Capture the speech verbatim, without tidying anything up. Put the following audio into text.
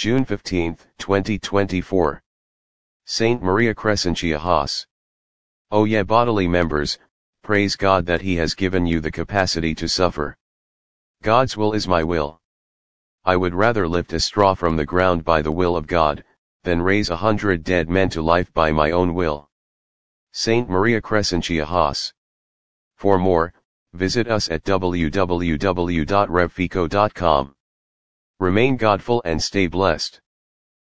June fifteenth, twenty twenty-four. Saint Maria Crescentia Haas. Oh yeah, bodily members, praise God that He has given you the capacity to suffer. God's will is my will. I would rather lift a straw from the ground by the will of God, than raise a hundred dead men to life by my own will. Saint Maria Crescentia Haas. For more, visit us at w w w dot rev fico dot com. Remain godful and stay blessed.